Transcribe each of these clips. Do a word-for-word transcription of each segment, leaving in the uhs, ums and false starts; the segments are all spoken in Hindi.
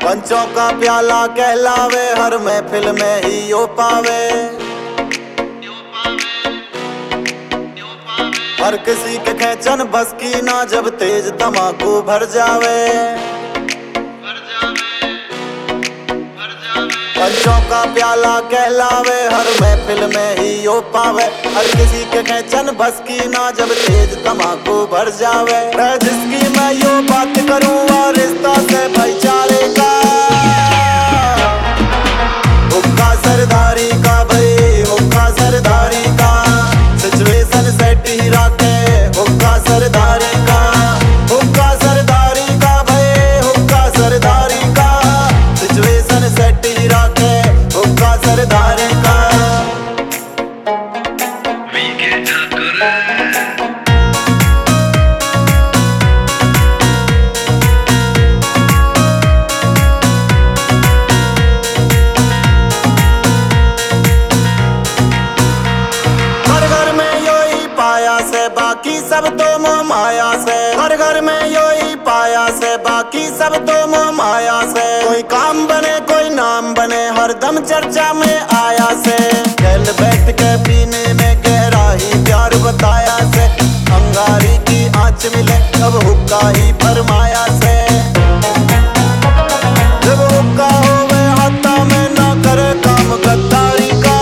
पंचों का प्याला कहलावे, हर महफिल में ही यो पावे। हर किसी के खेचन बस की ना, जब तेज तमाकू भर जावे। पंचों का प्याला कहलावे, हर महफिल में ही यो पावे। हर किसी के खेचन बस की ना, जब तेज तमाकू भर जावे। मैं जिसकी मैं यो बात करूँ रिश्ता से भाईचारे का, हुक्का सरदारी का भाई, हुक्का सरदारी का। सिचुएशन सेट ही रखे, हुक्का सरदारी का, हुक्का सरदारी का भाई, हुक्का सरदारी का। सिचुएशन सेट ही रखे, हुक्का सरदारी का। बाकी सब तो मोह माया से, हर घर में यो ही पाया से। बाकी सब तो मोह माया से, कोई काम बने कोई नाम बने, हर दम चर्चा में आया से। खेल बैठ के पीने में गहरा ही प्यार बताया से। अंगारी की आँच मिले तब हुक्का ही फरमाया से। जब हुक्का होवे हाथा में ना करे काम गद्दारी का,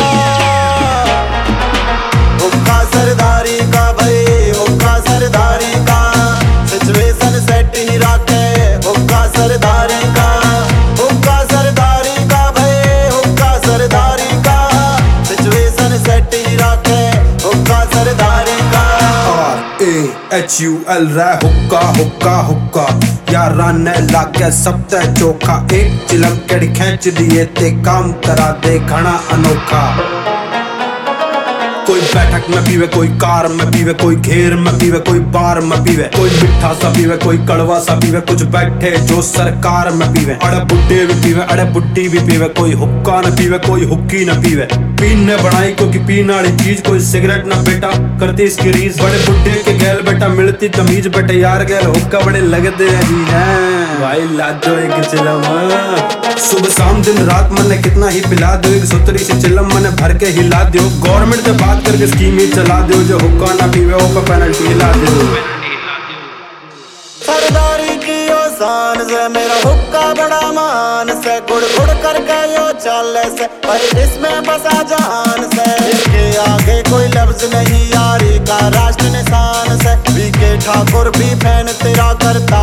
हुक्का सरदारी का भाई, हुक्का सरदारी का। सिचुएशन सेट ही रखे, हुक्का सरदारी का, हुक्का सरदारी का भाई, हुक्का सरदारी का। सिचुएशन सेट ही रखे, हुक्का सरदारी का। R A H U L रे हुक्का हुक्का हुक्का, यारा ने लाके सब ते चोखा। एक चिलम केड़ी खेच दिए ते काम करा दे घना अनोखा। कोई बैठक में पीवे, कोई कार में पीवे, कोई घेर में पीवे, कोई बार में पीवे। कोई मिठा सा पीवे, कोई कड़वा सा पीवे। कुछ बैठे जो सरकार में पीवे, अड़े बुड्ढे भी पीवे, अड़े बुड्ढी भी पीवे। कोई हुक्का न पीवे, कोई हुक्की न पीवे। पीन ने बनाई क्योंकि पीने वाली चीज, कोई सिगरेट न बेटा करती इसकी रीस। बड़े बुड्ढे के गैल बेटा मिलती तमीज, बेटे यार गैल हुक्का बड़े लगते अजीज हैं भाई। लाजो एक चिलम, सुबह शाम दिन रात मने कितना ही पिला दो। एक सुतरी से चिलम मने भर के हिला दो। गवर्नमेंट से बात करके स्कीम ही चला दो, जो हुक्का ना पीवे वो पे पेनल्टी हिला दो। सरदारी की ओ शान से, मेरा हुक्का बड़ा मान से। गुड़ गुड़ करके यो चाले से, पर इसमें बसा जान से। इसके आगे कोई लफ्ज नहीं यारी का, राष्ट्र निशान से। वी के ठाकुर भी फैन तेरा करता